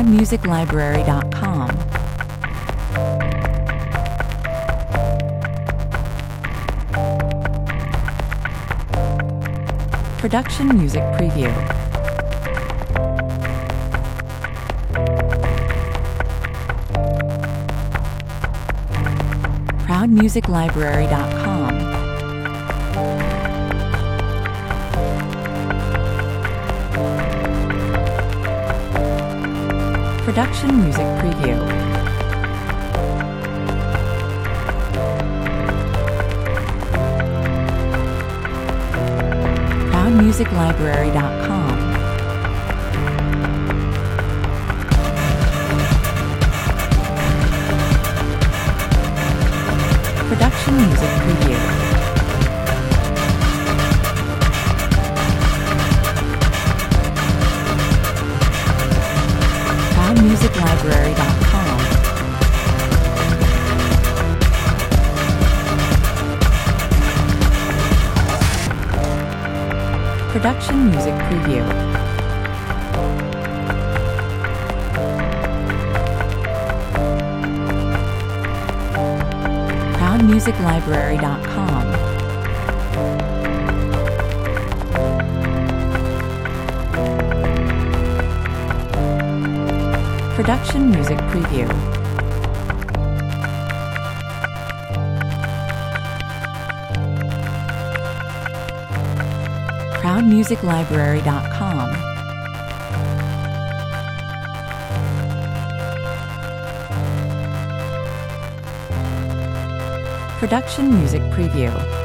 ProudMusicLibrary.com. Production Music Preview. ProudMusicLibrary.com. Production Music Preview. ProudMusicLibrary.com. Production Music Preview. ProudMusicLibrary.com. Production Music Preview. ProudMusicLibrary.com. Production Music Preview. ProudMusicLibrary.com. Production Music Preview.